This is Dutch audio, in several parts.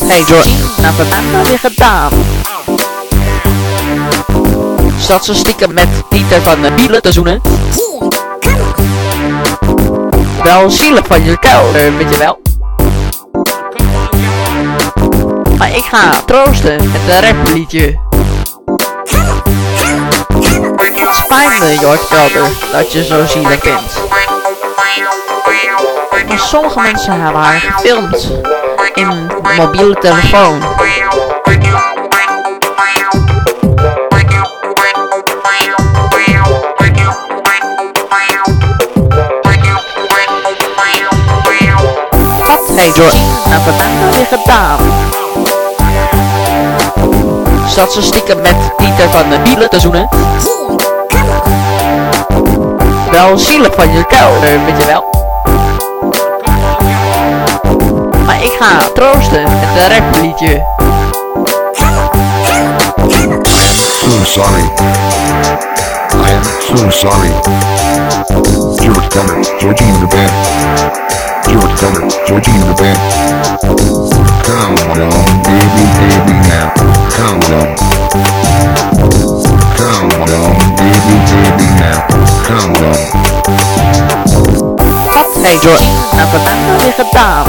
Hey George, nou wat heb je nou weer gedaan? Zat ze stiekem met Pieter van de Wielen te zoenen? Wel zielig van je kelder, weet je wel. Maar ik ga troosten met een rapliedje. Het spijt me, George Kelder, dat je zo zielig bent. Maar sommige mensen hebben haar gefilmd in een mobiele telefoon. Hey George, nou wat heb je nou weer gedaan? Zat ze stiekem met Pieter van de Wielen te zoenen? Wel zielig van je kelder, weet je wel. Maar ik ga troosten met een rapliedje. So sorry. I am so sorry. George Kelder, Georgie in the band. George Kelder, Georgie in the band. Come on, baby, baby now. Come on. Come on, baby, baby now. Come on. Hey George, nou wat heb je nou weer gedaan?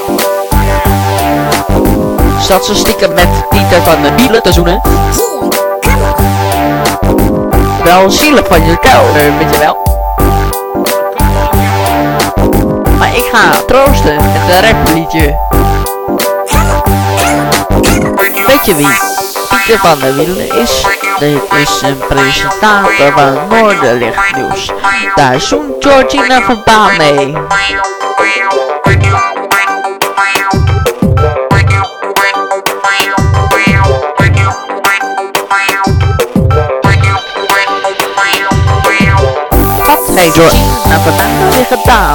Zat ze stiekem met Pieter van de Wielen te zoenen? Wel zielig van je kelder, weet je wel. Maar ik ga troosten met een rapliedje. Weet je wie Pieter van de Wielen is? Dit is een presentator van Noorderlichtnieuws. Daar zoent Georgina Verbaan mee. Hey George, nou wat heb je nou weer gedaan?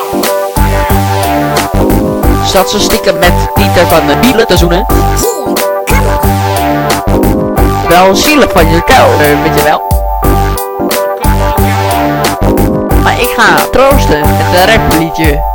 Zat ze stiekem met Pieter van de Wielen te zoenen? Wel zielig van je kelder, weet je wel. Maar ik ga troosten met een rapliedje.